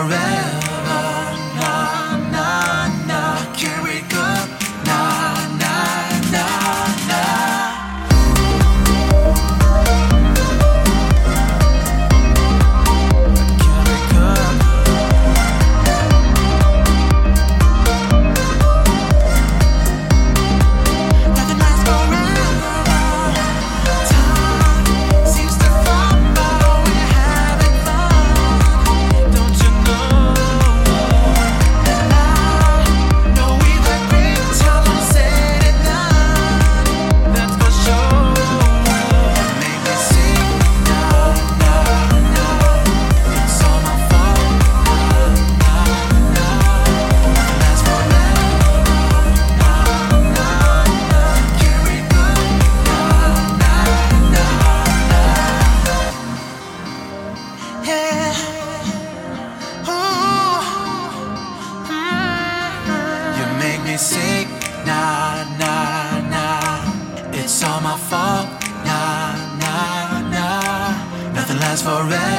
forever. Nah, nah, nah. Can't wake up. Nah, nah, nah, nah. Can't wake up. Nothing lasts forever. Time seems to fly by. We're having fun. Don't you know? I know we've had great times all said and done. That's for sure. Make me sing, nah, nah, nah. It's all my fault, nah, nah, nah. Last forever, nah, nah, nah. Can't wake up, nah, nah, nah, nah. Yeah. Ooh. You make me sick, nah, nah, nah. It's all my fault, nah, nah, nah. Nothing lasts forever.